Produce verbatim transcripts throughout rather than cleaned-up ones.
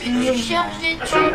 Je cherche des trucs.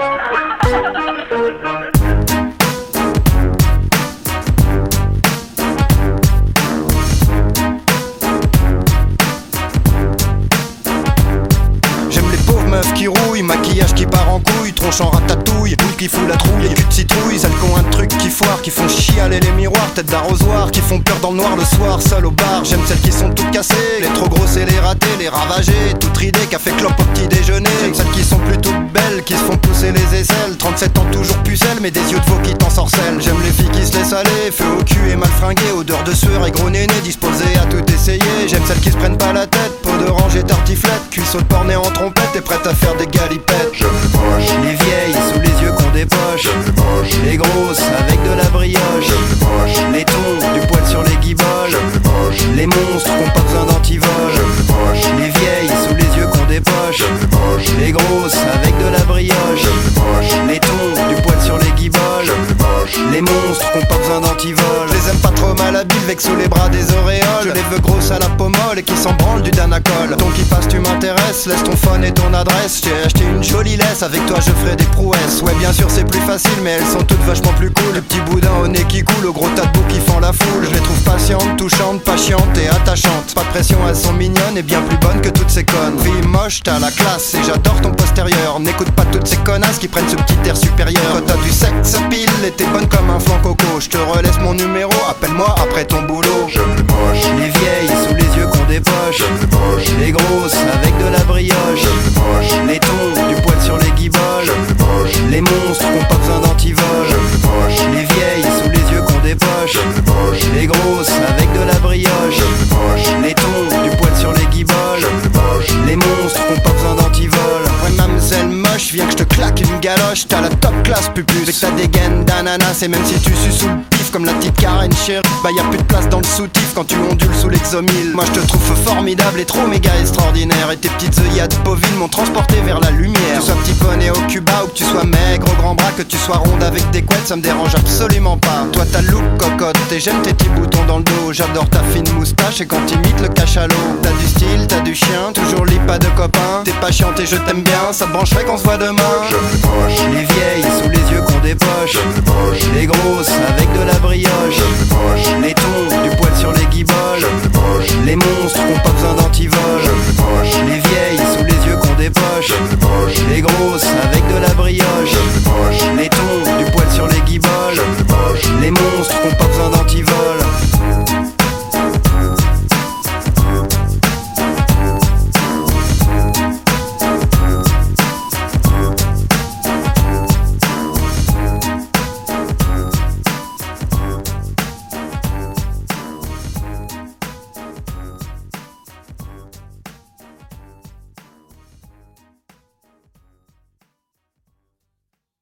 Meuf qui rouille, maquillage qui part en couille, tronche en ratatouille, boule qui fout la trouille, les culs de citrouille, celles qui ont un truc qui foire, qui font chialer les miroirs, tête d'arrosoir, qui font peur dans le noir le soir, seul au bar. J'aime celles qui sont toutes cassées, les trop grosses et les ratées, les ravagées, toutes ridées, café clope au petit déjeuner. J'aime celles qui sont plutôt belles, qui se font pousser les aisselles, trente-sept ans toujours pucelle, mais des yeux de veau qui t'ensorcellent. J'aime les filles qui se laissent aller, feu au cul et mal fringuées, odeur de sueur et gros néné, disposées à tout essayer. J'aime celles qui se prennent pas la tête, peau d'orange et tartiflette, cuisseau de porc né en trompette et prête à faire des galipettes. J'aime les moches, les vieilles sous les yeux qu'on dépoche, j'aime les moches, les grosses avec de la brioche, j'aime les moches, les tons, du poil sur les guiboles, j'aime les moches, les monstres qui ont pas besoin d'antivol, j'aime les moches, les vieilles sous les yeux qu'on dépoche, j'aime les moches, les grosses avec de la brioche, j'aime les moches, les tons, du poil sur les guiboles, j'aime les moches, les monstres qui ont pas besoin d'antivol. Je les aime pas trop malhabiles, avec sous les bras des auréoles, je les veux grosses à la peau molle et qui s'en branlent du Danacol. Ton qui passe tu m'intéresses, laisse ton phone et ton adresse, j'ai acheté une jolie laisse, avec toi je ferai des prouesses. Ouais bien sûr c'est plus facile mais elles sont toutes vachement plus cool. Le petit boudin au nez qui coule, au gros tas de boue qui fend la foule. Je les trouve patientes, touchantes, patientes et attachantes. Pas de pression, elles sont mignonnes et bien plus bonnes que toutes ces connes. Fille moche, t'as la classe et j'adore ton postérieur. N'écoute pas toutes ces connasses qui prennent ce petit air supérieur. Quand t'as du sexe pile et t'es bonne comme un flan coco, je te relaisse mon numéro, appelle-moi après ton boulot. j'aime les moches, Les vieilles sous les yeux qu'on dépoche, j'aime les moches, les grosses avec de la brioche, j'aime les moches, les tons, du poil sur les guiboles, j'aime les moches, les monstres qui ont pas besoin d'antivol, j'aime les moches, les vieilles sous les yeux qu'on dépoche, j'aime les moches, les grosses avec de la brioche, j'aime les moches, les tons, du poil sur les guiboles, j'aime les moches, les monstres qui ont pas besoin d'antivol. Ouais mademoiselle moche, viens que je te claque une galoche, t'as la top classe pupus, avec ta dégaine d'ananas et même si tu sues sous le pif comme la petite Karen chérie, bah y'a plus de place dans le soutif quand tu ondules sous l'exomile. Moi je te trouve formidable et trop méga extraordinaire, et tes petites œillades bovines m'ont transporté vers la lumière. Que tu sois petit poney au Cuba ou que tu sois maigre au grand bras, que tu sois ronde avec des couettes, ça me dérange absolument pas. Toi t'as le look cocotte et j'aime tes petits boutons dans le dos, j'adore ta fine moustache et quand t'imites le cachalot. T'as du style, t'as du chien, toujours lit pas de copain, t'es pas chiante et je t'aime bien, ça te brancherait qu'on se voit demain. j'aime les moches, Les vieilles sous les yeux qu'on dépoche, j'aime les moches, les grosses avec de la brioche, j'aime les moches, les tons, du poil sur les guiboles, j'aime les moches, les monstres qui ont pas besoin d'antivol, j'aime les moches, les vieilles sous les yeux qu'on dépoche, j'aime les moches, les grosses